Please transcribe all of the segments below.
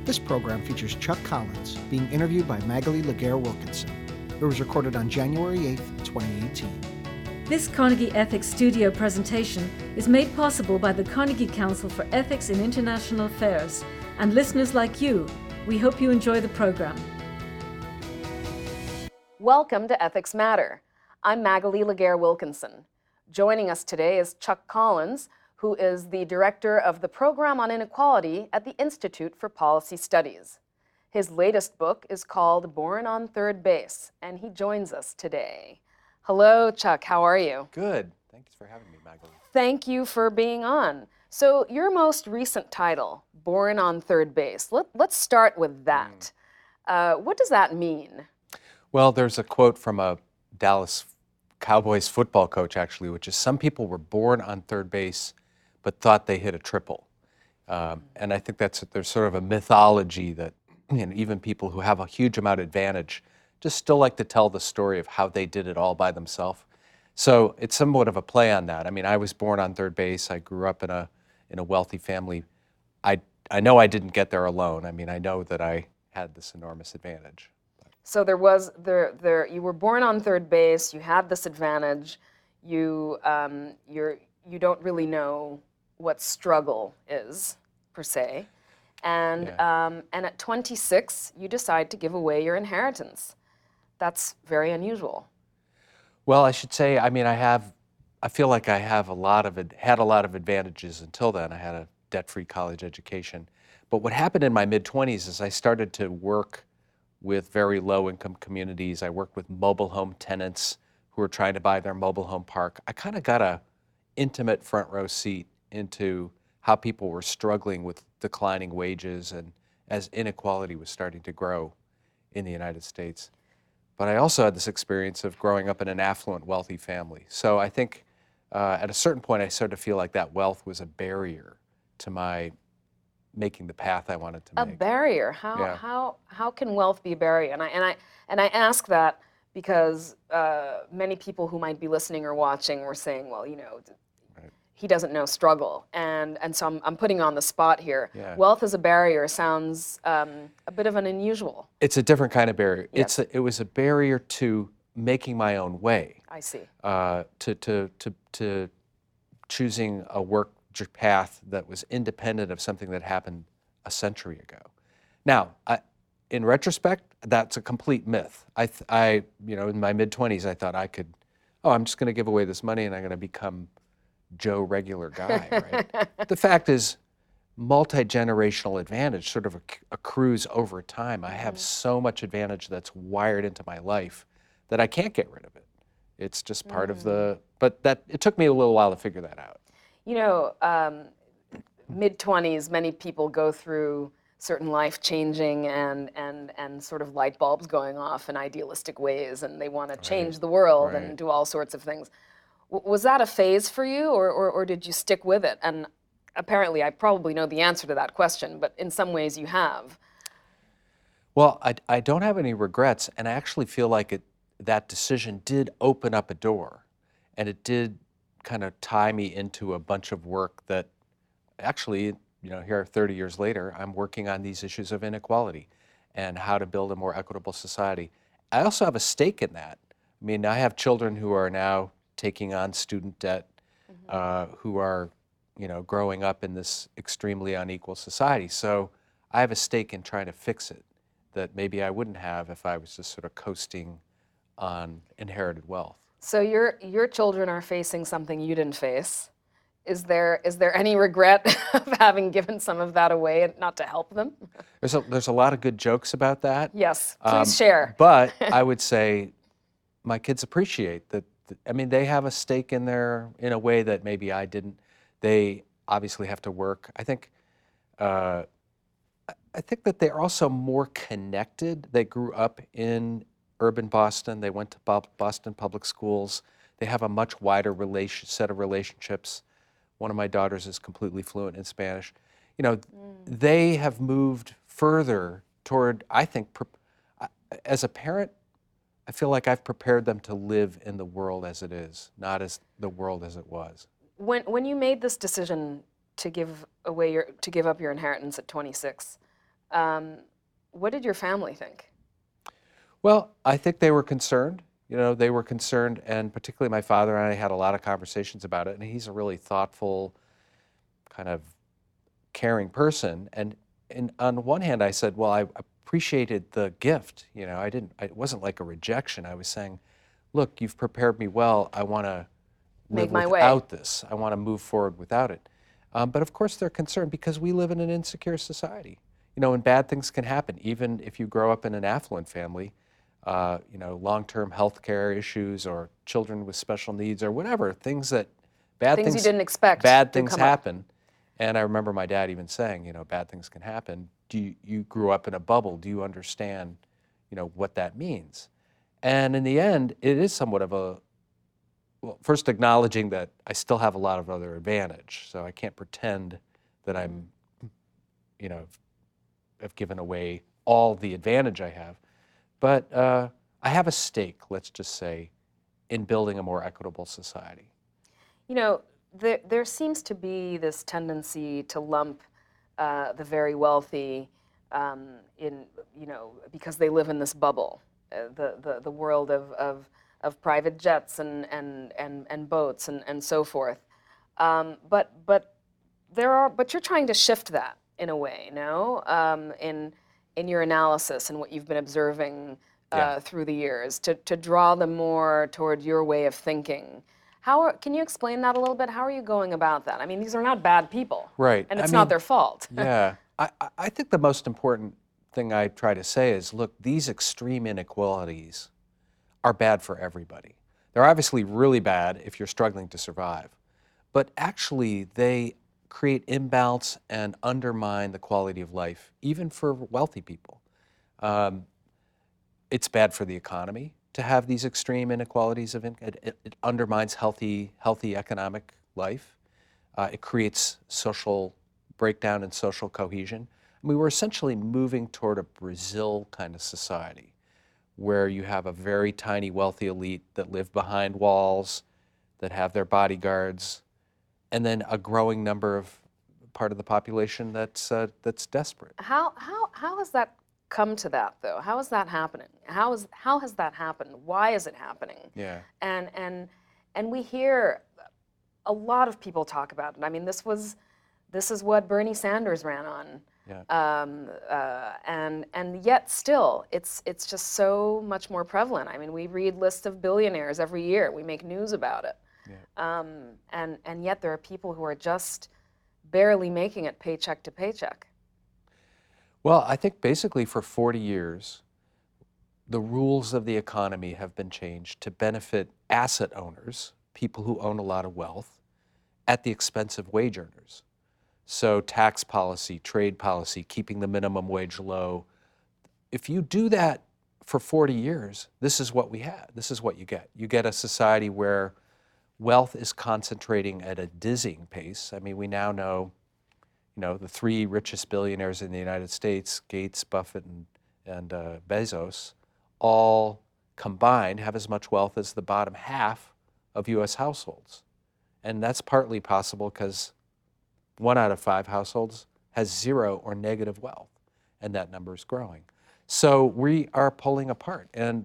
This program features Chuck Collins being interviewed by Magali Laguerre-Wilkinson. It was recorded on January 8, 2018. This Carnegie Ethics Studio presentation is made possible by the Carnegie Council for Ethics in International Affairs and listeners like you. We hope you enjoy the program. Welcome to Ethics Matter. I'm Magali Laguerre-Wilkinson. Joining us today is Chuck Collins, who is the director of the Program on Inequality at the Institute for Policy Studies. His latest book is called Born on Third Base, and he joins us today. Hello, Chuck. How are you? Good. Thanks for having me, Magali. Thank you for being on. So your most recent title, Born on Third Base, let's start with that. What does that mean? Well, there's a quote from a Dallas Cowboys football coach, actually, which is, some people were born on third base but thought they hit a triple. And I think there's sort of a mythology that even people who have a huge amount of advantage just still like to tell the story of how they did it all by themselves. So it's somewhat of a play on that. I mean, I was born on third base. I grew up in a wealthy family. I know I didn't get there alone. I mean, I know that I had this enormous advantage. So you were born on third base. You had this advantage. You don't really know what struggle is, per se. And at 26, you decide to give away your inheritance. That's very unusual. Well, I should say, I mean, I feel like I had a lot of advantages until then. I had a debt-free college education. But what happened in my mid-20s is I started to work with very low-income communities. I worked with mobile home tenants who were trying to buy their mobile home park. I kind of got an intimate front row seat into how people were struggling with declining wages and as inequality was starting to grow in the United States. But I also had this experience of growing up in an affluent, wealthy family. So I think at a certain point I started to feel like that wealth was a barrier to my making the path I wanted to make. A barrier? How can wealth be a barrier? And I ask that because many people who might be listening or watching were saying, well, he doesn't know struggle, and so I'm putting on the spot here. Yeah. Wealth as a barrier sounds a bit of an unusual. It's a different kind of barrier. Yes. It was a barrier to making my own way. I see. To choosing a work path that was independent of something that happened a century ago. Now, in retrospect, that's a complete myth. In my mid-20s, I thought I'm just going to give away this money and I'm going to become Joe regular guy, right? The fact is, multi-generational advantage sort of accrues over time. I have so much advantage that's wired into my life that I can't get rid of it. It's just part of it took me a little while to figure that out. Mid-20s, many people go through certain life-changing and sort of light bulbs going off in idealistic ways, and they want to change the world and do all sorts of things. Was that a phase for you, or did you stick with it? And apparently, I probably know the answer to that question, but in some ways you have. Well, I don't have any regrets, and I actually feel like that decision did open up a door, and it did kind of tie me into a bunch of work that actually, here 30 years later, I'm working on these issues of inequality and how to build a more equitable society. I also have a stake in that. I mean, I have children who are now taking on student debt, who are, growing up in this extremely unequal society. So I have a stake in trying to fix it that maybe I wouldn't have if I was just sort of coasting on inherited wealth. So your children are facing something you didn't face. Is there any regret of having given some of that away and not to help them? There's a lot of good jokes about that. Yes, please share. But I would say my kids appreciate that. I mean, they have a stake in a way that maybe I didn't. They obviously have to work. I think that they're also more connected. They grew up in urban Boston. They went to Boston public schools. They have a much wider set of relationships. One of my daughters is completely fluent in Spanish. They have moved further toward, I think, as a parent, I feel like I've prepared them to live in the world as it is, not as the world as it was. When you made this decision to give up your inheritance at 26, What did your family think? Well, I think they were concerned. They were concerned, and particularly my father and I had a lot of conversations about it, and he's a really thoughtful, kind of caring person. And on one hand, I said, well, I appreciated the gift. It wasn't like a rejection. I was saying, look, you've prepared me well. I want to live Make my way. without this. I want to move forward without it. But of course, they're concerned because we live in an insecure society. And bad things can happen, even if you grow up in an affluent family. Long-term health care issues or children with special needs or whatever, things you didn't expect. Bad things happen. And I remember my dad even saying, bad things can happen. You grew up in a bubble. Do you understand, what that means? And in the end, it is somewhat of first acknowledging that I still have a lot of other advantage. So I can't pretend that I'm, have given away all the advantage I have. But I have a stake, let's just say, in building a more equitable society. There seems to be this tendency to lump the very wealthy because they live in this bubble, the world of private jets and boats and so forth. But you're trying to shift that in a way, no? In your analysis and what you've been observing through the years, to draw them more toward your way of thinking. Can you explain that a little bit? How are you going about that? I mean, these are not bad people. Right. And it's not their fault. Yeah. I think the most important thing I try to say is, look, these extreme inequalities are bad for everybody. They're obviously really bad if you're struggling to survive. But actually, they create imbalance and undermine the quality of life, even for wealthy people. It's bad for the economy to have these extreme inequalities of income. It undermines healthy economic life. It creates social breakdown and social cohesion. I mean, we're essentially moving toward a Brazil kind of society where you have a very tiny wealthy elite that live behind walls, that have their bodyguards, and then a growing number of part of the population that's desperate. How has that come to that, though? How is that happening? How has that happened? Why is it happening? Yeah. And we hear a lot of people talk about it. I mean, this is what Bernie Sanders ran on. Yeah. And yet still, it's just so much more prevalent. I mean, we read lists of billionaires every year. We make news about it. Yeah. And yet there are people who are just barely making it paycheck to paycheck. Well, I think basically for 40 years, the rules of the economy have been changed to benefit asset owners, people who own a lot of wealth, at the expense of wage earners. So tax policy, trade policy, keeping the minimum wage low. If you do that for 40 years, this is what we have. This is what you get. You get a society where wealth is concentrating at a dizzying pace. I mean, we now know, the three richest billionaires in the United States, Gates, Buffett, and Bezos, all combined have as much wealth as the bottom half of U.S. households. And that's partly possible because 1 out of 5 households has zero or negative wealth, and that number is growing. So we are pulling apart, and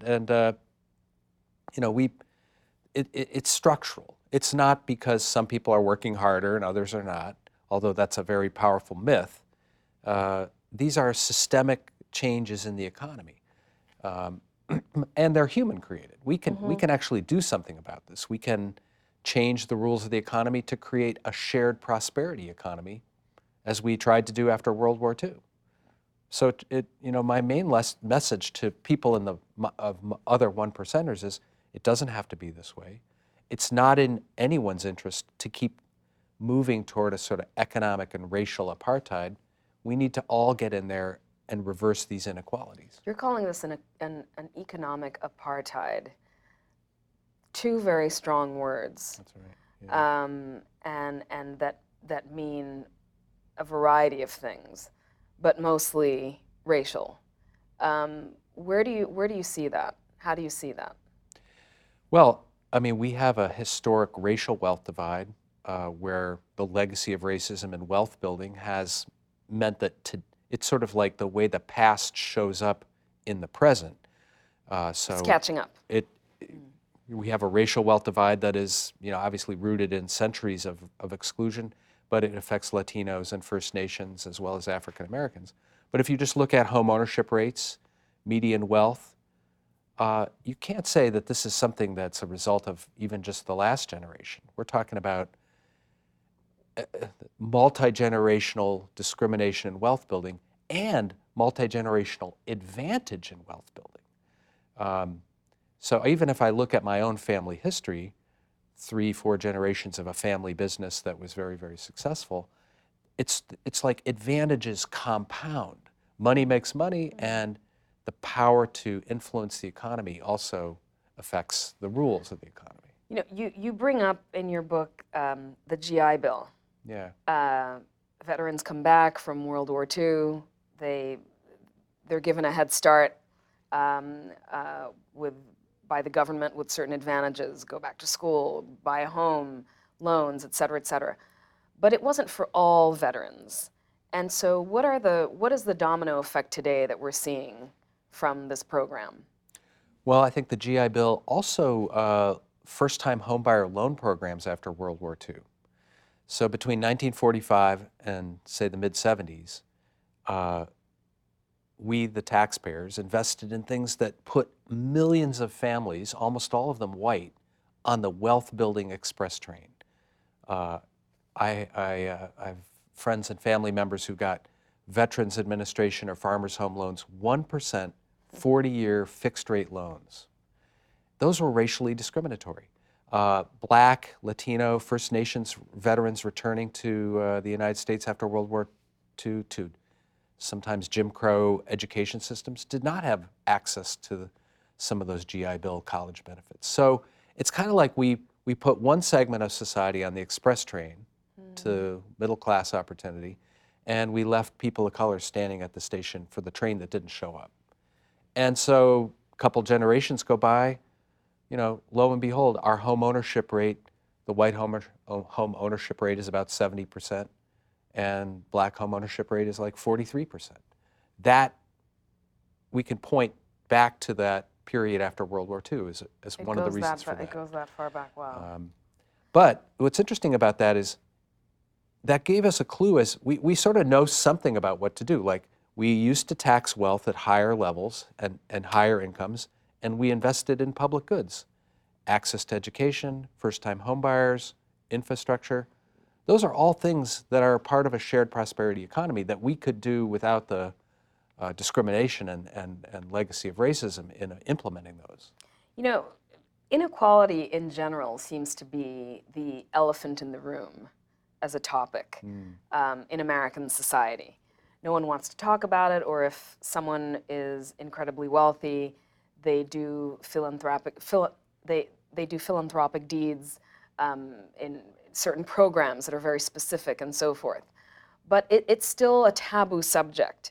it's structural. It's not because some people are working harder and others are not, although that's a very powerful myth. These are systemic changes in the economy, and they're human created. We can actually do something about this. We can change the rules of the economy to create a shared prosperity economy, as we tried to do after World War II. So my main message to people in of other 1%ers is, it doesn't have to be this way. It's not in anyone's interest to keep moving toward a sort of economic and racial apartheid. We need to all get in there and reverse these inequalities. You're calling this an economic apartheid. 2 very strong words. That's right. Yeah. And that mean a variety of things, but mostly racial. Where do you see that? How do you see that? Well, I mean, we have a historic racial wealth divide where the legacy of racism and wealth building has meant that It's sort of like the way the past shows up in the present. It's catching up. We have a racial wealth divide that is, obviously rooted in centuries of exclusion, but it affects Latinos and First Nations as well as African Americans. But if you just look at home ownership rates, median wealth, you can't say that this is something that's a result of even just the last generation. We're talking about multi-generational discrimination in wealth building and multi-generational advantage in wealth building. So even if I look at my own family history, 3-4 generations of a family business that was very, very successful, it's like advantages compound. Money makes money, and the power to influence the economy also affects the rules of the economy. You bring up in your book the GI Bill. Yeah. Veterans come back from World War II. They're given a head start by the government with certain advantages, go back to school, buy a home, loans, et cetera, et cetera. But it wasn't for all veterans. And so what is the domino effect today that we're seeing from this program? Well, I think the GI Bill also first-time homebuyer loan programs after World War II. So between 1945 and, say, the mid-'70s, we, the taxpayers, invested in things that put millions of families, almost all of them white, on the wealth-building express train. I have friends and family members who got Veterans Administration or Farmers Home Loans 1%, 40-year fixed-rate loans. Those were racially discriminatory. Black, Latino, First Nations veterans returning to the United States after World War II to sometimes Jim Crow education systems did not have access to some of those GI Bill college benefits. So it's kind of like we put one segment of society on the express train to middle-class opportunity, and we left people of color standing at the station for the train that didn't show up. And so a couple generations go by, lo and behold, our home ownership rate, the white home ownership rate is about 70%, and black home ownership rate is like 43%. That, we can point back to that period after World War II as one of the reasons for that. It goes that far back, wow. But what's interesting about that is that gave us a clue as we sort of know something about what to do. Like, we used to tax wealth at higher levels and higher incomes, and we invested in public goods, access to education, first-time homebuyers, infrastructure. Those are all things that are part of a shared prosperity economy that we could do without the discrimination and legacy of racism in implementing those. Inequality in general seems to be the elephant in the room as a topic in American society. No one wants to talk about it, or if someone is incredibly wealthy, they do philanthropic deeds in certain programs that are very specific and so forth. But it's still a taboo subject.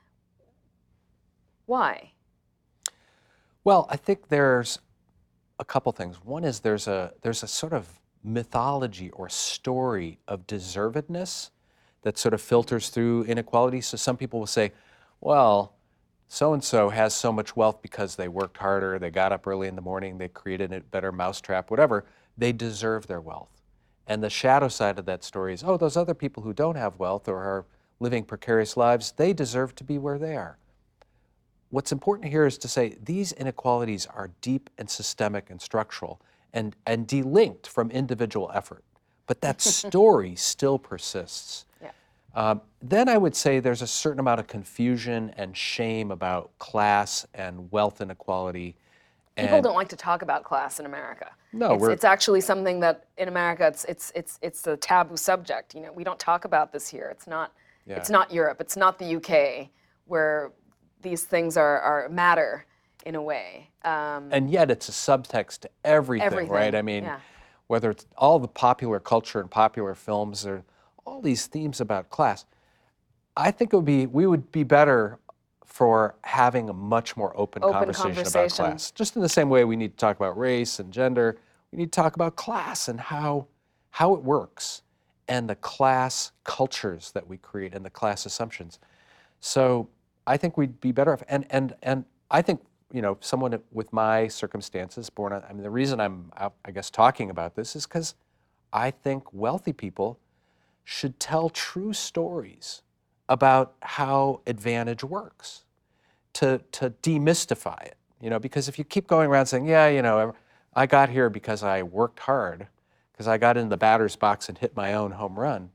Why? Well, I think there's a couple things. One is there's a sort of mythology or story of deservedness that sort of filters through inequality. So some people will say, well, so-and-so has so much wealth because they worked harder, they got up early in the morning, they created a better mousetrap, whatever. They deserve their wealth. And the shadow side of that story is, those other people who don't have wealth or are living precarious lives, they deserve to be where they are. What's important here is to say these inequalities are deep and systemic and structural and delinked from individual effort. But that story still persists. Yeah. Then I would say there's a certain amount of confusion and shame about class and wealth inequality. People don't like to talk about class in America. No, it's actually something that in America it's a taboo subject. We don't talk about this here. It's not Europe. It's not the UK where these things are matter in a way. And yet it's a subtext to everything. Right? I mean, whether it's all the popular culture and popular films, or all these themes about class, I think we would be better for having a much more open conversation about class. Just in the same way we need to talk about race and gender, we need to talk about class and how it works, and the class cultures that we create and the class assumptions. So I think we'd be better off. And I think, someone with my circumstances, the reason I'm, I guess, talking about this is because I think wealthy people should tell true stories about how advantage works, to demystify it, because if you keep going around saying, yeah, I got here because I worked hard, because I got in the batter's box and hit my own home run,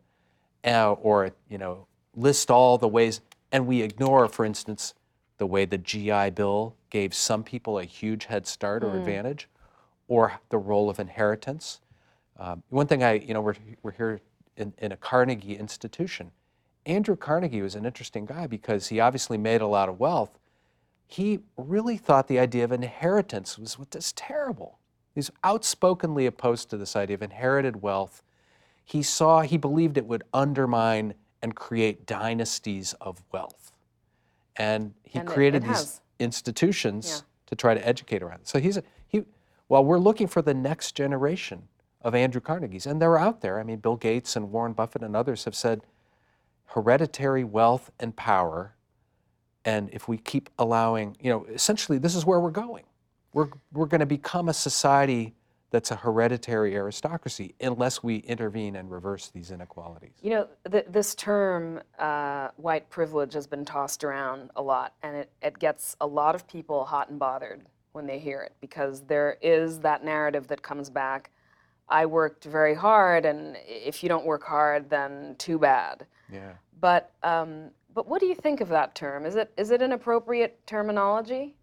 or, list all the ways, and we ignore, for instance, the way the GI Bill gave some people a huge head start or advantage, or the role of inheritance. One thing we're here in a Carnegie institution. Andrew Carnegie was an interesting guy because he obviously made a lot of wealth. He really thought the idea of inheritance was terrible. He's outspokenly opposed to this idea of inherited wealth. He believed it would undermine and create dynasties of wealth. And he created these institutions to try to educate around it. So well, we're looking for the next generation of Andrew Carnegies, and they're out there. I mean, Bill Gates and Warren Buffett and others have said hereditary wealth and power, and if we keep allowing, essentially this is where we're going. We're going to become a society that's a hereditary aristocracy unless we intervene and reverse these inequalities. This term, white privilege, has been tossed around a lot, and it gets a lot of people hot and bothered when they hear it, because there is that narrative that comes back, I worked very hard, and if you don't work hard, then too bad. Yeah. But what do you think of that term? Is it an appropriate terminology?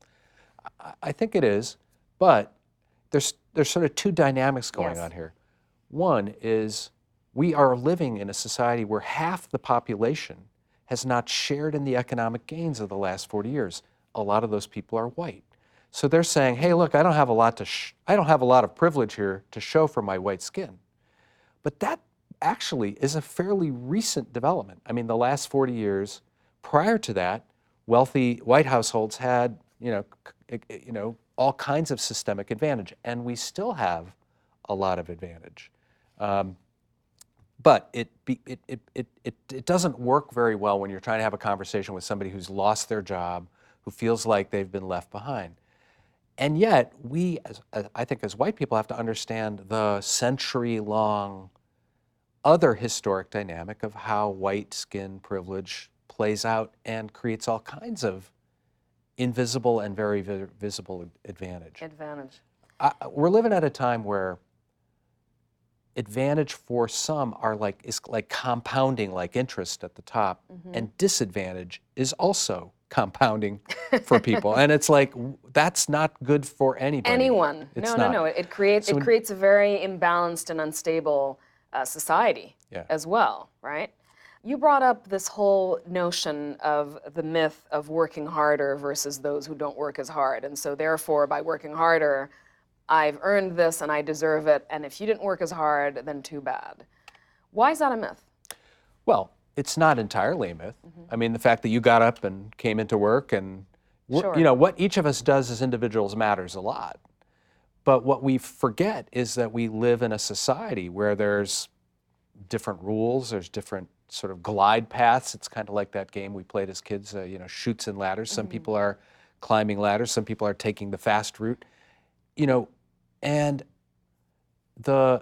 I think it is, but there's sort of two dynamics going on here. One is we are living in a society where half the population has not shared in the economic gains of the last 40 years. A lot of those people are white. So they're saying, hey, look, I don't have a lot of privilege here to show for my white skin. But that actually is a fairly recent development. I mean, the last 40 years, prior to that, wealthy white households had, all kinds of systemic advantage, and we still have a lot of advantage. But it doesn't work very well when you're trying to have a conversation with somebody who's lost their job, who feels like they've been left behind. And yet, I think as white people, have to understand the century-long other historic dynamic of how white skin privilege plays out and creates all kinds of invisible and very visible advantage. We're living at a time where advantage for some is like compounding, like interest at the top, and disadvantage is also compounding for people. And it's like, that's not good for anybody. Anyone. No. It creates a very imbalanced and unstable society as well, right? You brought up this whole notion of the myth of working harder versus those who don't work as hard. And so therefore, by working harder, I've earned this and I deserve it. And if you didn't work as hard, then too bad. Why is that a myth? Well, it's not entirely a myth. I mean, the fact that you got up and came into work and, what each of us does as individuals matters a lot. But what we forget is that we live in a society where there's different rules, there's different sort of glide paths. It's kind of like that game we played as kids, chutes and ladders. Some people are climbing ladders, some people are taking the fast route, and the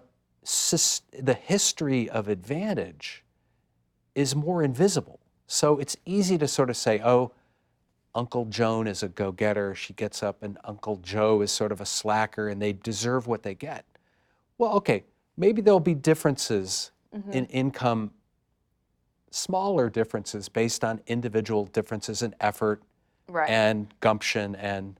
history of advantage is more invisible. So it's easy to sort of say, oh, Uncle Joan is a go-getter, she gets up, and Uncle Joe is sort of a slacker, and they deserve what they get. Well, okay, maybe there'll be differences in income, smaller differences based on individual differences in effort and gumption and,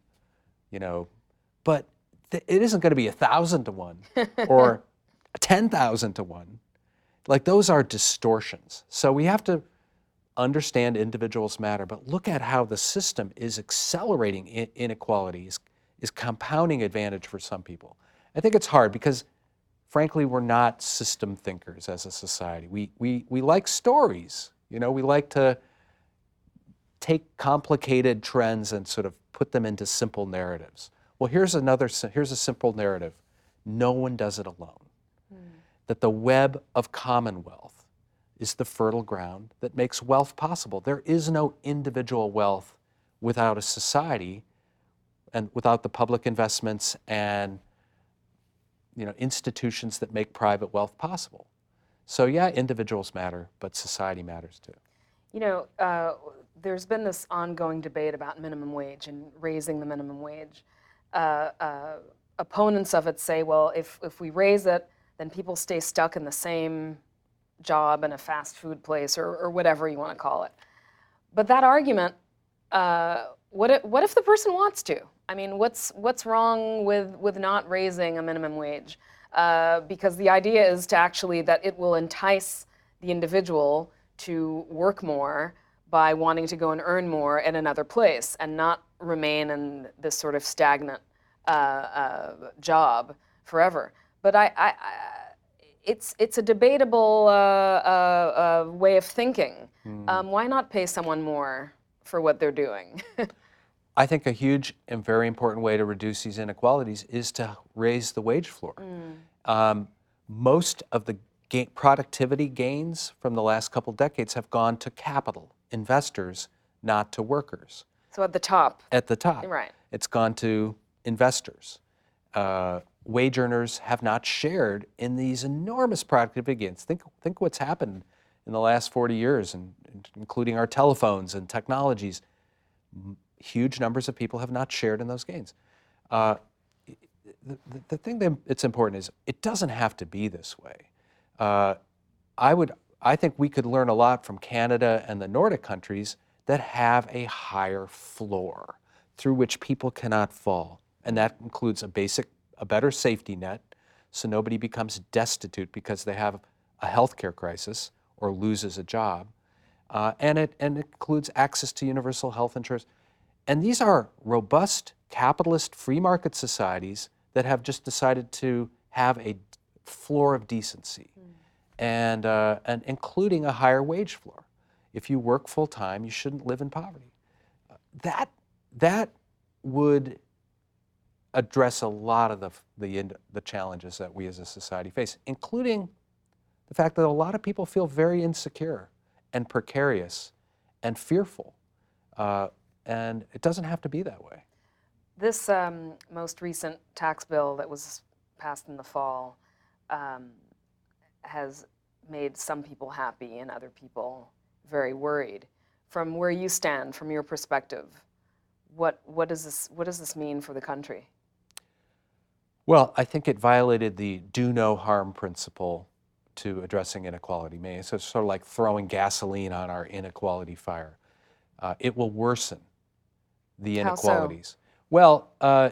but it isn't going to be 1,000 to 1 or 10,000 to 1. Like, those are distortions. So we have to understand individuals matter, but look at how the system is accelerating inequalities, is compounding advantage for some people. I think it's hard because, frankly, we're not system thinkers as a society. We like stories. We like to take complicated trends and sort of put them into simple narratives. Well, here's a simple narrative. No one does it alone. That the web of commonwealth is the fertile ground that makes wealth possible. There is no individual wealth without a society and without the public investments and institutions that make private wealth possible. So yeah, individuals matter, but society matters too. There's been this ongoing debate about minimum wage and raising the minimum wage. Opponents of it say, well, if we raise it, then people stay stuck in the same job in a fast food place or whatever you want to call it. But that argument, what if the person wants to? I mean, what's wrong with not raising a minimum wage? Because the idea is to actually that it will entice the individual to work more by wanting to go and earn more at another place and not remain in this sort of stagnant job forever. But it's a debatable way of thinking. Why not pay someone more for what they're doing? I think a huge and very important way to reduce these inequalities is to raise the wage floor. Most of the productivity gains from the last couple decades have gone to capital, investors, not to workers. So at the top. At the top. Right. It's gone to investors. Wage earners have not shared in these enormous productivity gains. Think what's happened in the last 40 years, including our telephones and technologies. Huge numbers of people have not shared in those gains. The thing that's important is it doesn't have to be this way. I think we could learn a lot from Canada and the Nordic countries that have a higher floor through which people cannot fall. And that includes a better safety net, so nobody becomes destitute because they have a healthcare crisis or loses a job. And it includes access to universal health insurance. And these are robust, capitalist, free market societies that have just decided to have a floor of decency, and including a higher wage floor. If you work full time, you shouldn't live in poverty. That would address a lot of the challenges that we as a society face, including the fact that a lot of people feel very insecure and precarious and fearful. And it doesn't have to be that way. This most recent tax bill that was passed in the fall has made some people happy and other people very worried. From where you stand, from your perspective, what does this mean for the country? Well, I think it violated the do no harm principle to addressing inequality. So it's sort of like throwing gasoline on our inequality fire. It will worsen the inequalities. How so? Well,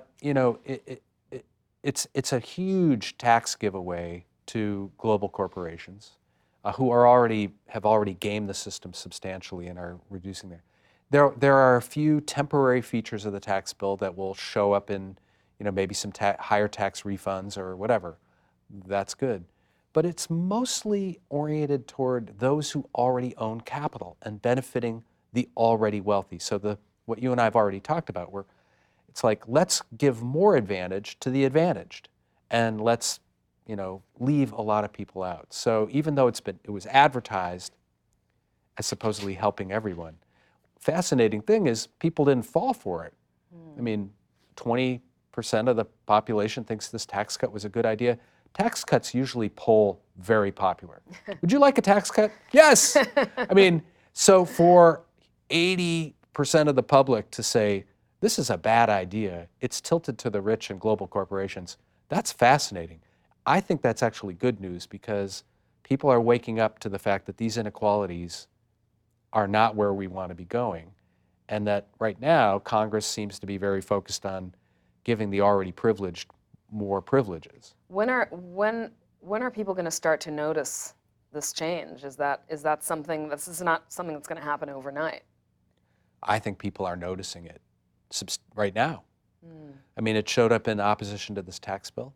it's a huge tax giveaway to global corporations who have already gamed the system substantially and are reducing there are a few temporary features of the tax bill that will show up in maybe some higher tax refunds or whatever. That's good. But it's mostly oriented toward those who already own capital and benefiting the already wealthy. So what you and I have already talked about, where it's like, let's give more advantage to the advantaged, and let's leave a lot of people out. So even though it was advertised as supposedly helping everyone, fascinating thing is people didn't fall for it. I mean, 20% of the population thinks this tax cut was a good idea. Tax cuts usually poll very popular. Would you like a tax cut? Yes! I mean, so for 80% of the public to say, this is a bad idea, it's tilted to the rich and global corporations, that's fascinating. I think that's actually good news because people are waking up to the fact that these inequalities are not where we want to be going, and that right now Congress seems to be very focused on giving the already privileged more privileges. When are people going to start to notice this change? Is that something? This is not something that's going to happen overnight. I think people are noticing it right now. I mean, it showed up in opposition to this tax bill.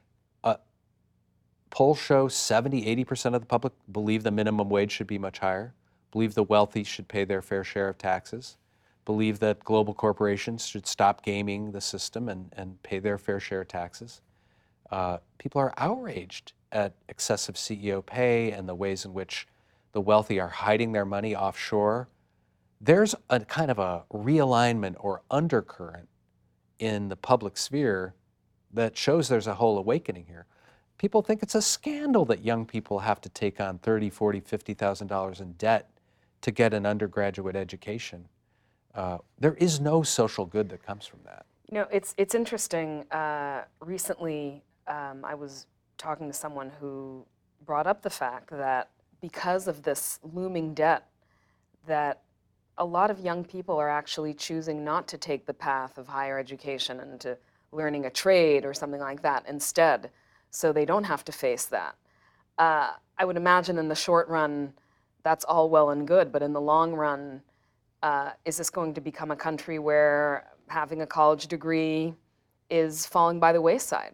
Polls show 70-80% of the public believe the minimum wage should be much higher, believe the wealthy should pay their fair share of taxes, believe that global corporations should stop gaming the system and pay their fair share of taxes. People are outraged at excessive CEO pay and the ways in which the wealthy are hiding their money offshore, there's a kind of a realignment or undercurrent in the public sphere that shows there's a whole awakening here. People think it's a scandal that young people have to take on $30,000, $40,000, $50,000 in debt to get an undergraduate education. There is no social good that comes from that. You know, it's interesting. Recently, I was talking to someone who brought up the fact that because of this looming debt, that a lot of young people are actually choosing not to take the path of higher education and to learning a trade or something like that instead, so they don't have to face that. I would imagine in the short run, that's all well and good, but in the long run, is this going to become a country where having a college degree is falling by the wayside?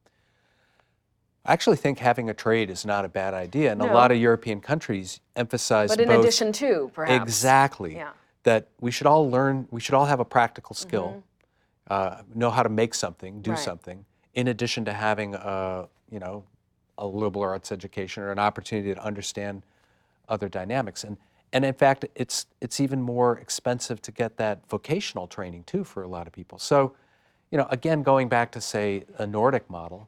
I actually think having a trade is not a bad idea, and No. a lot of European countries emphasize But in both. addition to, perhaps. Exactly. Yeah. That we should all learn, we should all have a practical skill, know how to make something, do Right. something, in addition to having a liberal arts education or an opportunity to understand other dynamics. And in fact, it's even more expensive to get that vocational training too for a lot of people. So, again, going back to say a Nordic model,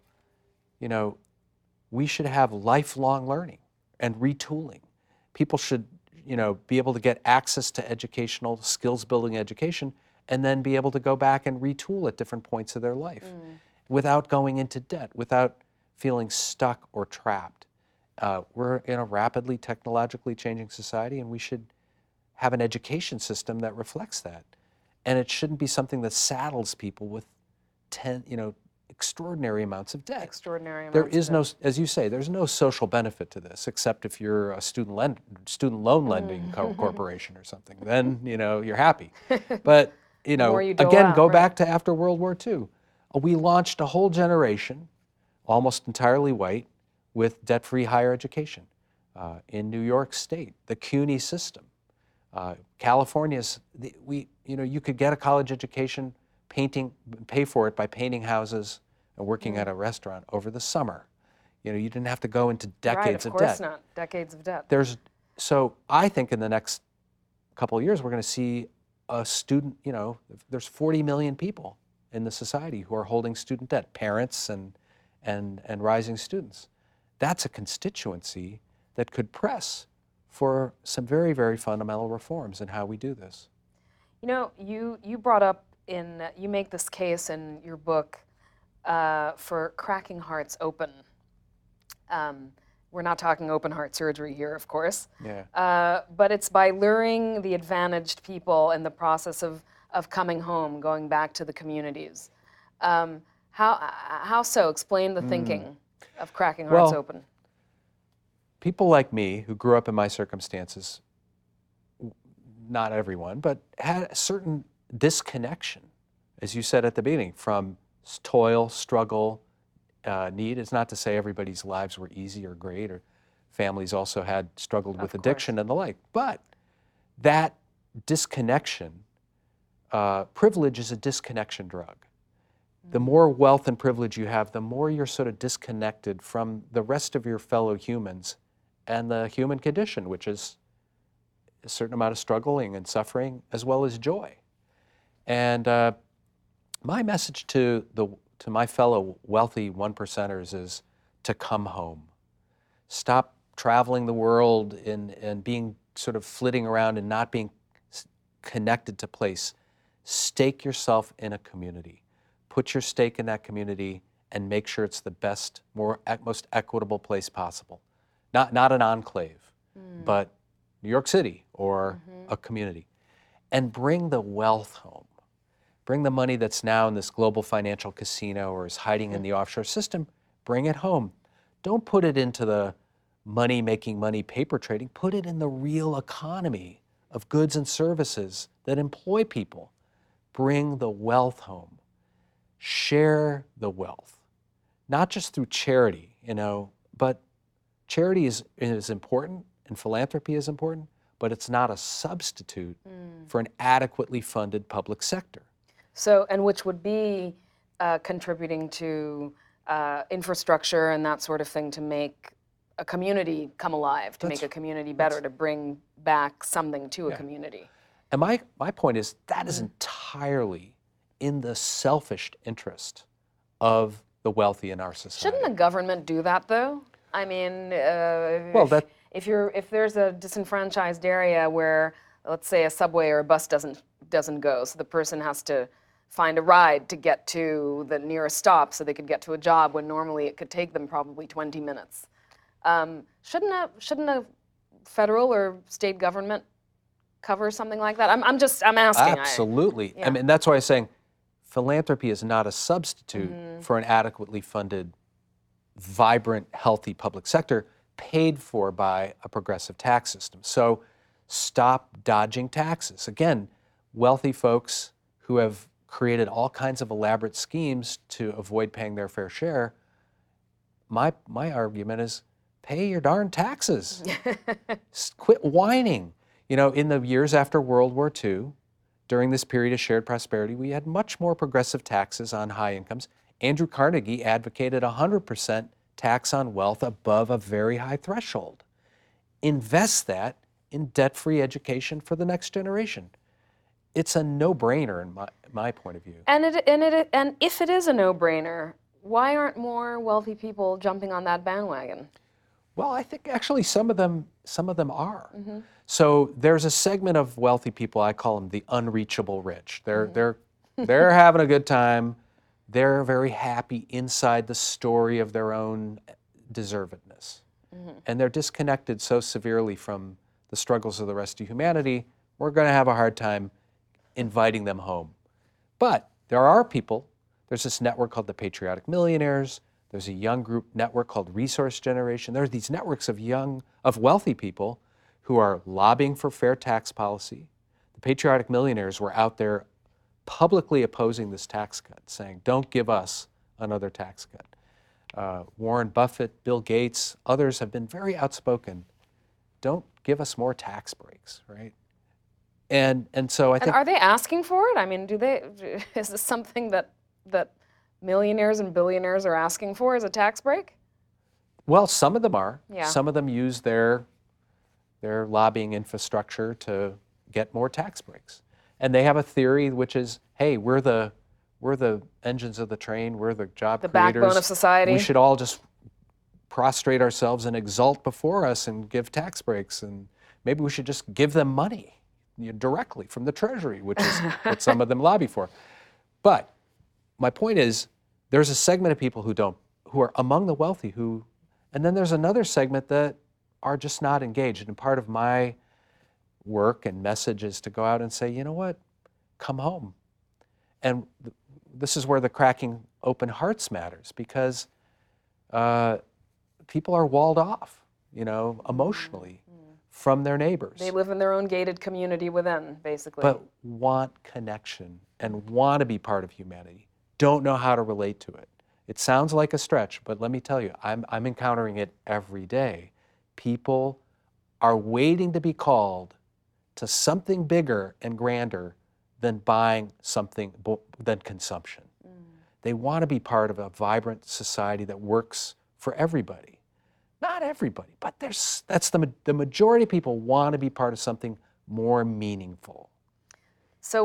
we should have lifelong learning and retooling. People should, be able to get access to educational, skills-building education, and then be able to go back and retool at different points of their life without going into debt, without feeling stuck or trapped. We're in a rapidly technologically changing society, and we should have an education system that reflects that. And it shouldn't be something that saddles people with extraordinary amounts of debt. Extraordinary amounts There is of no, debt. as you say, there's no social benefit to this, except if you're a student loan lending corporation or something. Then you're happy. But more you dole again, out, go right. back to after World War II. We launched a whole generation, almost entirely white, with debt-free higher education in New York State, the CUNY system. California's, you could get a college education pay for it by painting houses and working at a restaurant over the summer. You didn't have to go into decades of of debt. course not. Decades of debt. So I think in the next couple of years, we're going to see a student, there's 40 million people in the society who are holding student debt, parents and rising students. That's a constituency that could press for some very, very fundamental reforms in how we do this. You brought up you make this case in your book for cracking hearts open. We're not talking open heart surgery here, of course. Yeah. But it's by luring the advantaged people in the process of coming home, going back to the communities. How so? Explain the thinking of cracking hearts Well, open. People like me who grew up in my circumstances, not everyone, but had a certain disconnection, as you said at the beginning, from toil, struggle, need. It's not to say everybody's lives were easy or great, or families also had struggled with addiction and the like. But that disconnection, privilege is a disconnection drug. The more wealth and privilege you have, the more you're sort of disconnected from the rest of your fellow humans and the human condition, which is a certain amount of struggling and suffering as well as joy. And my message to my fellow wealthy one percenters is to come home. Stop traveling the world and being sort of flitting around and not being connected to place. Stake yourself in a community. Put your stake in that community and make sure it's the best, most equitable place possible. Not an enclave, but New York City or a community. And bring the wealth home. Bring the money that's now in this global financial casino or is hiding in the offshore system, bring it home. Don't put it into the making money paper trading. Put it in the real economy of goods and services that employ people. Bring the wealth home. Share the wealth, not just through charity, but charity is important and philanthropy is important, but it's not a substitute for an adequately funded public sector. So, and which would be contributing to infrastructure and that sort of thing to make a community come alive, to make a community better, to bring back something to a community. And my point is that is entirely in the selfish interest of the wealthy in our society. Shouldn't the government do that, though? I mean, Well, if there's a disenfranchised area where, let's say, a subway or a bus doesn't go, so the person has to find a ride to get to the nearest stop so they could get to a job when normally it could take them probably 20 minutes. Shouldn't a federal or state government cover something like that? I'm asking. Absolutely. I mean, that's why I'm saying philanthropy is not a substitute for an adequately funded, vibrant, healthy public sector paid for by a progressive tax system. So stop dodging taxes. Again, wealthy folks who have created all kinds of elaborate schemes to avoid paying their fair share, my argument is pay your darn taxes. Quit whining. You know, in the years after World War II, during this period of shared prosperity, we had much more progressive taxes on high incomes. Andrew Carnegie advocated 100% tax on wealth above a very high threshold. Invest that in debt-free education for the next generation. It's a no-brainer in my point of view. And if it is a no-brainer, why aren't more wealthy people jumping on that bandwagon? Well, I think actually some of them are. So there's a segment of wealthy people, I call them the unreachable rich. They're having a good time. They're very happy inside the story of their own deservedness. And they're disconnected so severely from the struggles of the rest of humanity, we're going to have a hard time inviting them home. But there are people, there's this network called the Patriotic Millionaires, there's a young group network called Resource Generation. There are these networks of wealthy people who are lobbying for fair tax policy. The Patriotic Millionaires were out there publicly opposing this tax cut, saying, don't give us another tax cut. Warren Buffett, Bill Gates, others have been very outspoken. Don't give us more tax breaks, right? And so I think... And are they asking for it? I mean, is this something that millionaires and billionaires are asking for, as a tax break? Well, some of them are. Yeah. Some of them use their lobbying infrastructure to get more tax breaks. And they have a theory which is, hey, we're the engines of the train, we're the job creators. The backbone of society. We should all just prostrate ourselves and exult before us and give tax breaks, and maybe we should just give them money directly from the Treasury, which is what some of them lobby for. But my point is, there's a segment of people who are among the wealthy and then there's another segment that are just not engaged. And part of my work and message is to go out and say, you know what, come home. And this is where the cracking open hearts matters, because people are walled off, emotionally from their neighbors. They live in their own gated community within, basically. But want connection and want to be part of humanity. Don't know how to relate to it. It sounds like a stretch, but let me tell you, I'm encountering it every day. People are waiting to be called to something bigger and grander than buying something, than consumption. They want to be part of a vibrant society that works for everybody. Not everybody, but that's the majority of people want to be part of something more meaningful. So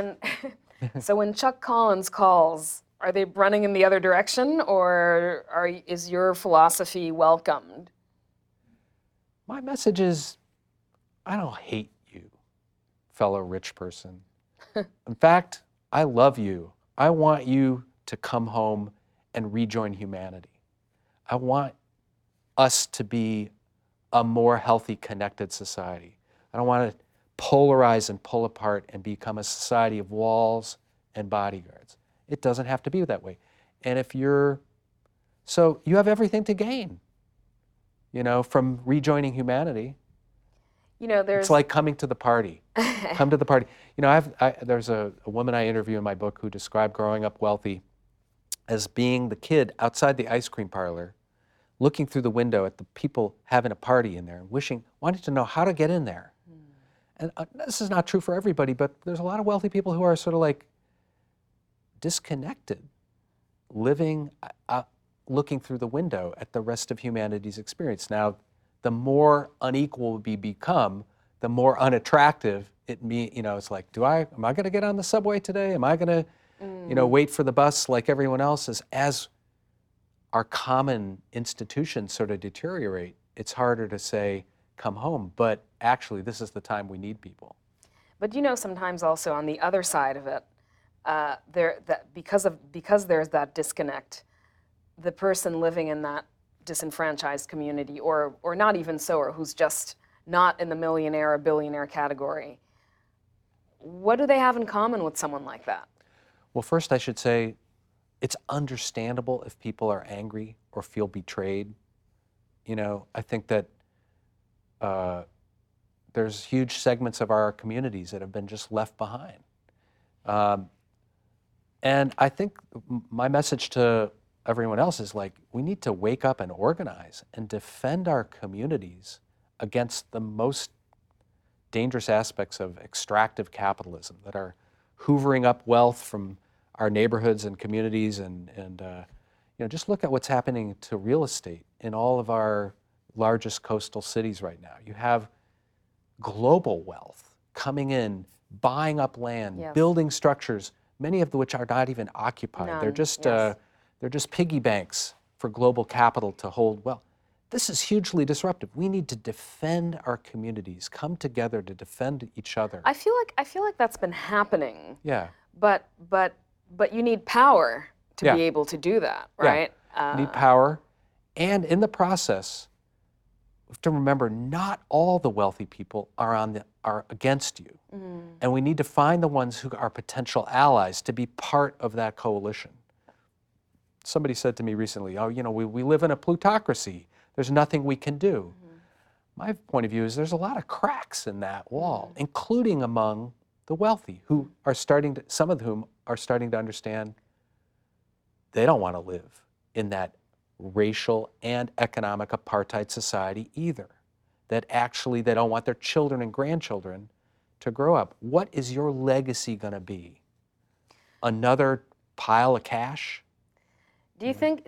when Chuck Collins calls, are they running in the other direction, or is your philosophy welcomed? My message is, I don't hate you, fellow rich person. In fact, I love you. I want you to come home and rejoin humanity. I want us to be a more healthy, connected society. I don't want to polarize and pull apart and become a society of walls and bodyguards. It doesn't have to be that way. And so you have everything to gain, from rejoining humanity. It's like coming to the party. Come to the party. There's a woman I interview in my book who described growing up wealthy as being the kid outside the ice cream parlor, looking through the window at the people having a party in there, wanting to know how to get in there. And this is not true for everybody, but there's a lot of wealthy people who are sort of like disconnected, living looking through the window at the rest of humanity's experience. Now, the more unequal we become, the more unattractive it's like, am I going to get on the subway today? Am I going to, wait for the bus like everyone else is? As our common institutions sort of deteriorate, it's harder to say, come home. But actually, this is the time we need people. But sometimes also on the other side of it, because there's that disconnect, the person living in that disenfranchised community, or not even so, or who's just not in the millionaire or billionaire category, what do they have in common with someone like that? Well, first I should say it's understandable if people are angry or feel betrayed. I think that there's huge segments of our communities that have been just left behind. And I think my message to everyone else is like, we need to wake up and organize and defend our communities against the most dangerous aspects of extractive capitalism that are hoovering up wealth from our neighborhoods and communities. And just look at what's happening to real estate in all of our largest coastal cities right now. You have global wealth coming in, buying up land, Yes. building structures, many of which are not even occupied. None. They're just Yes. they're just piggy banks for global capital to hold wealth. This is hugely disruptive. We need to defend our communities, come together to defend each other. I feel like that's been happening. Yeah. But you need power to Yeah. be able to do that, Yeah. right? Need power. And in the process, we have to remember not all the wealthy people are against you. And we need to find the ones who are potential allies to be part of that coalition. Somebody said to me recently, we live in a plutocracy. There's nothing we can do. My point of view is there's a lot of cracks in that wall, including among the wealthy, who are some of whom are starting to understand they don't want to live in that racial and economic apartheid society either. That actually they don't want their children and grandchildren to grow up. What is your legacy going to be? Another pile of cash? Do you think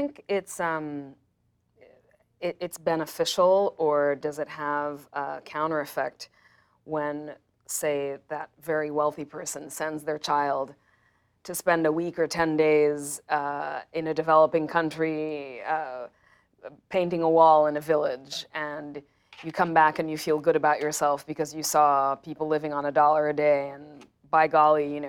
it's beneficial, or does it have a counter effect when, say, that very wealthy person sends their child to spend a week or 10 days in a developing country painting a wall in a village, and you come back and you feel good about yourself because you saw people living on $1 a day, and by golly,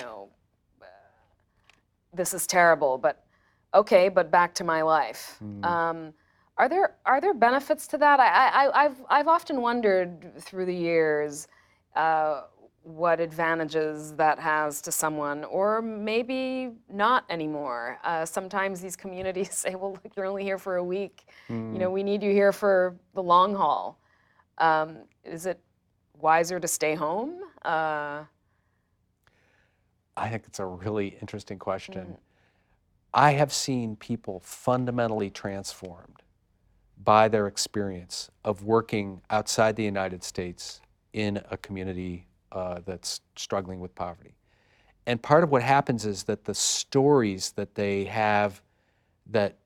this is terrible, but okay, but back to my life. Are there benefits to that? I've often wondered through the years what advantages that has to someone, or maybe not anymore. Sometimes these communities say, well, look, you're only here for a week. We need you here for the long haul. Is it wiser to stay home? I think it's a really interesting question. I have seen people fundamentally transformed by their experience of working outside the United States in a community that's struggling with poverty. And part of what happens is that the stories that they have that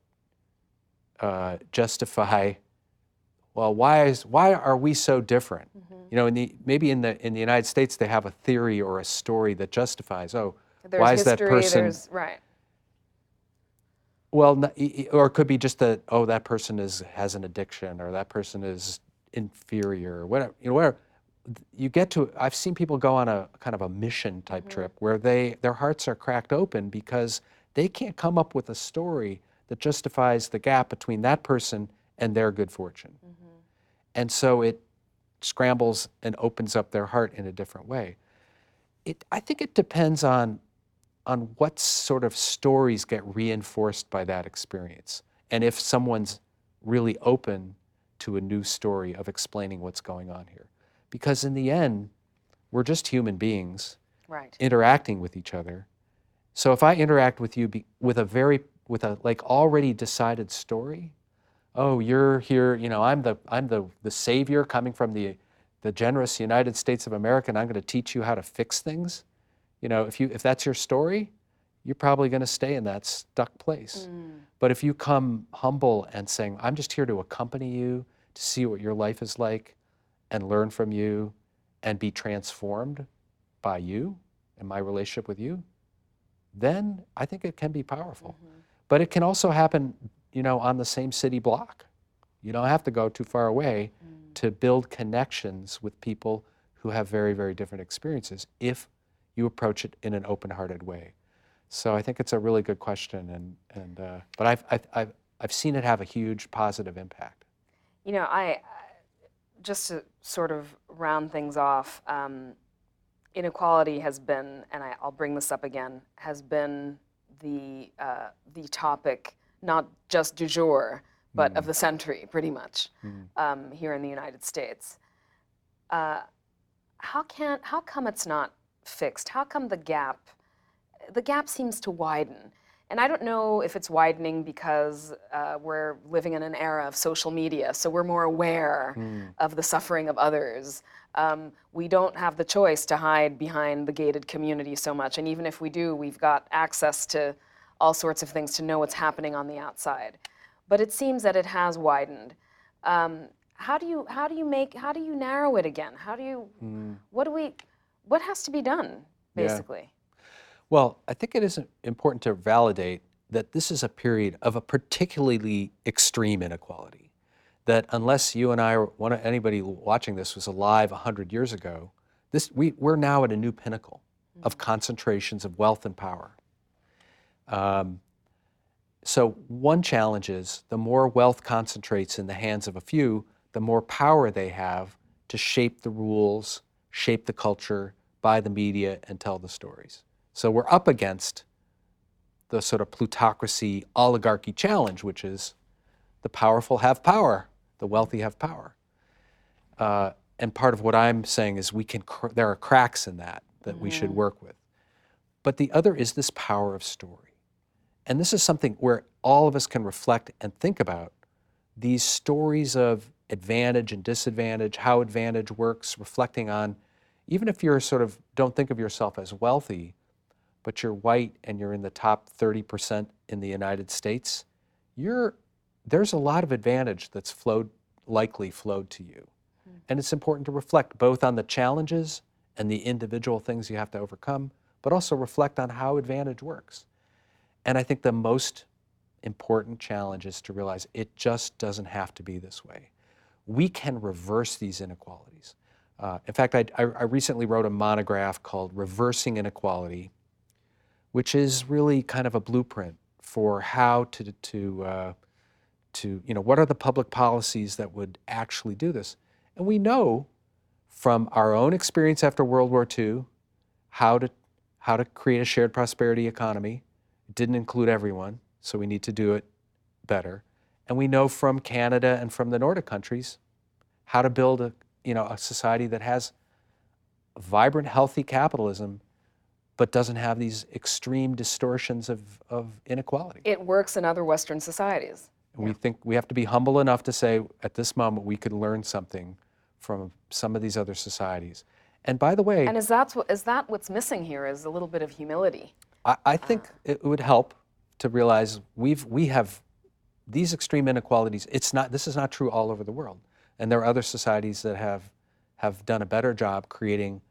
justify, well, why are we so different? Maybe in the United States they have a theory or a story that justifies, There's why is history, that person? Right. Well, or it could be just that, that person has an addiction, or that person is inferior, or whatever. Whatever. I've seen people go on a kind of a mission type trip where their hearts are cracked open because they can't come up with a story that justifies the gap between that person and their good fortune. And so it scrambles and opens up their heart in a different way. I think it depends on what sort of stories get reinforced by that experience, and if someone's really open to a new story of explaining what's going on here. Because in the end, we're just human beings interacting with each other. So if I interact with you with a already decided story, you're here, I'm the savior coming from the generous United States of America, and I'm going to teach you how to fix things. If that's your story, you're probably going to stay in that stuck place. But if you come humble and saying, I'm just here to accompany you, to see what your life is like, and learn from you, and be transformed by you and my relationship with you, then I think it can be powerful. But it can also happen, on the same city block. You don't have to go too far away to build connections with people who have very, very different experiences if you approach it in an open-hearted way. So I think it's a really good question, but I've seen it have a huge positive impact. I just to sort of round things off, inequality has been, and I'll bring this up again, has been the topic not just du jour, but of the century, pretty much, here in the United States. How come it's not fixed? How come the gap seems to widen? And I don't know if it's widening because we're living in an era of social media, so we're more aware of the suffering of others. We don't have the choice to hide behind the gated community so much, and even if we do, we've got access to all sorts of things to know what's happening on the outside. But it seems that it has widened. How do you narrow it again? What has to be done, basically? Yeah. Well, I think it is important to validate that this is a period of a particularly extreme inequality. That unless you and I, or anybody watching this was alive 100 years ago, we're now at a new pinnacle of concentrations of wealth and power. So one challenge is the more wealth concentrates in the hands of a few, the more power they have to shape the rules, shape the culture, buy the media, and tell the stories. So we're up against the sort of plutocracy, oligarchy challenge, which is the powerful have power, the wealthy have power. And part of what I'm saying is there are cracks in that we should work with. But the other is this power of story. And this is something where all of us can reflect and think about these stories of advantage and disadvantage, how advantage works, reflecting on, even if you're don't think of yourself as wealthy, but you're white and you're in the top 30% in the United States, there's a lot of advantage that's likely flowed to you. And it's important to reflect both on the challenges and the individual things you have to overcome, but also reflect on how advantage works. And I think the most important challenge is to realize it just doesn't have to be this way. We can reverse these inequalities. In fact, I recently wrote a monograph called Reversing Inequality, which is really kind of a blueprint for how what are the public policies that would actually do this. And we know from our own experience after World War II how to create a shared prosperity economy. It didn't include everyone, so we need to do it better. And we know from Canada and from the Nordic countries how to build a society that has vibrant, healthy capitalism, but doesn't have these extreme distortions of inequality. It works in other Western societies. And we think we have to be humble enough to say, at this moment, we could learn something from some of these other societies. And by the way... And is that what's missing here, is a little bit of humility? I think it would help to realize we have these extreme inequalities. This is not true all over the world. And there are other societies that have done a better job creating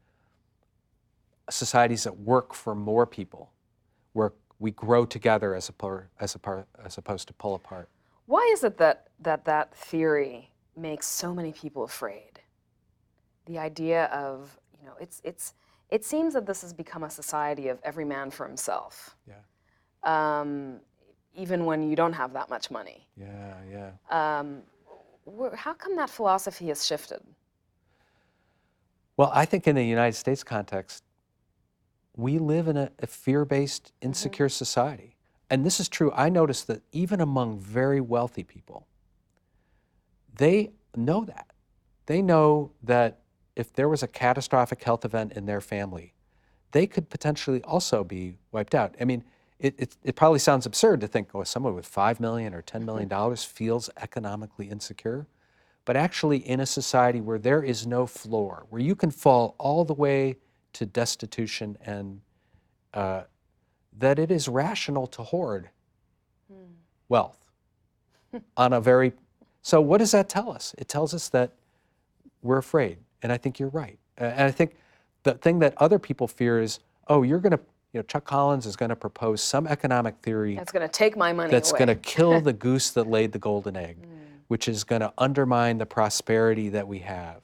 societies that work for more people, where we grow together as opposed to pull apart. Why is it that theory makes so many people afraid? The idea of, it seems that this has become a society of every man for himself. Yeah. Even when you don't have that much money. Yeah. How come that philosophy has shifted? Well, I think in the United States context, we live in a fear-based, insecure society. And this is true. I noticed that even among very wealthy people, they know that. They know that if there was a catastrophic health event in their family, they could potentially also be wiped out. I mean, it probably sounds absurd to think, someone with $5 million or $10 million feels economically insecure. But actually, in a society where there is no floor, where you can fall all the way to destitution and that it is rational to hoard wealth on a very, so what does that tell us? It tells us that we're afraid, and I think you're right. And I think the thing that other people fear is, oh, you're going to, Chuck Collins is going to propose some economic theory That's going to take my money that's away. going to kill the goose that laid the golden egg, which is going to undermine the prosperity that we have.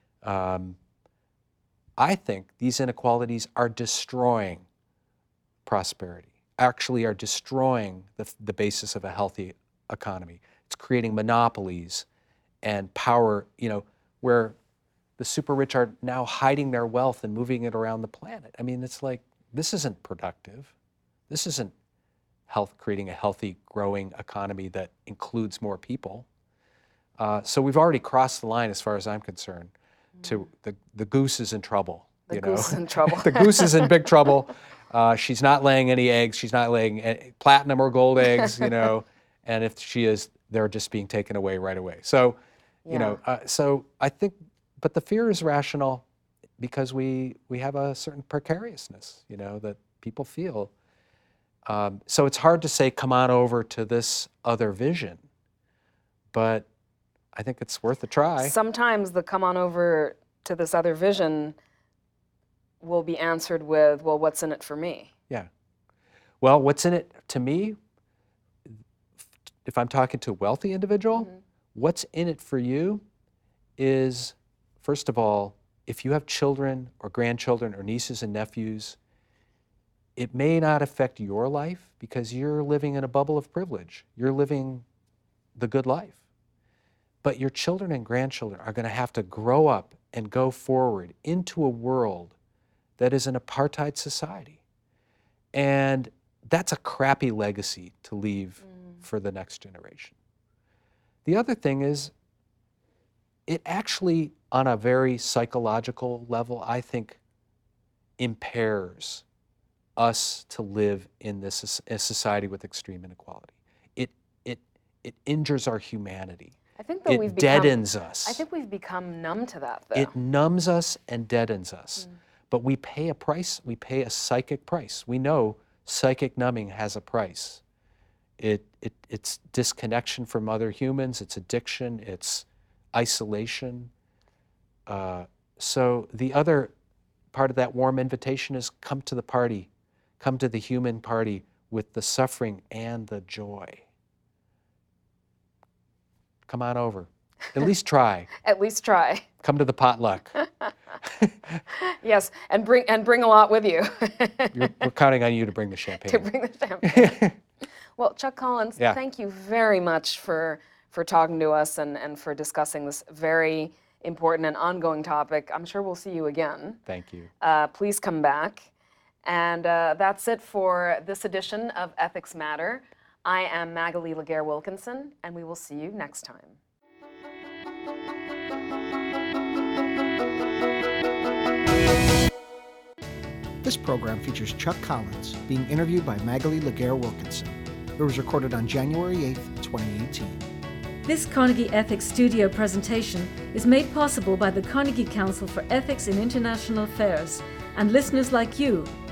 I think these inequalities are destroying prosperity, actually are destroying the basis of a healthy economy. It's creating monopolies and power, where the super rich are now hiding their wealth and moving it around the planet. I mean, it's like, this isn't productive. This isn't creating a healthy, growing economy that includes more people. So we've already crossed the line, as far as I'm concerned, to the goose is in trouble. The goose is in trouble. The goose is in big trouble. She's not laying any eggs. She's not laying platinum or gold eggs, and if she is, they're just being taken away right away. So, so I think, but the fear is rational because we have a certain precariousness, that people feel. So it's hard to say, come on over to this other vision, but I think it's worth a try. Sometimes the come on over to this other vision will be answered with, well, what's in it for me? Yeah. Well, what's in it to me, if I'm talking to a wealthy individual, what's in it for you is, first of all, if you have children or grandchildren or nieces and nephews, it may not affect your life because you're living in a bubble of privilege. You're living the good life. But your children and grandchildren are going to have to grow up and go forward into a world that is an apartheid society. And that's a crappy legacy to leave for the next generation. The other thing is, it actually, on a very psychological level, I think, impairs us to live in this a society with extreme inequality. It injures our humanity. I think that it deadens us. I think we've become numb to that, though. It numbs us and deadens us. But we pay a price. We pay a psychic price. We know psychic numbing has a price. It's disconnection from other humans. It's addiction. It's isolation. So the other part of that warm invitation is come to the party. Come to the human party with the suffering and the joy. Come on over. At least try. At least try. Come to the potluck. Yes, and bring a lot with you. We're counting on you to bring the champagne. To bring the champagne. Well, Chuck Collins, Yeah. thank you very much for talking to us and for discussing this very important and ongoing topic. I'm sure we'll see you again. Thank you. Please come back. And that's it for this edition of Ethics Matter. I am Magali Laguerre-Wilkinson, and we will see you next time. This program features Chuck Collins being interviewed by Magali Laguerre-Wilkinson. It was recorded on January 8th, 2018. This Carnegie Ethics Studio presentation is made possible by the Carnegie Council for Ethics in International Affairs and listeners like you.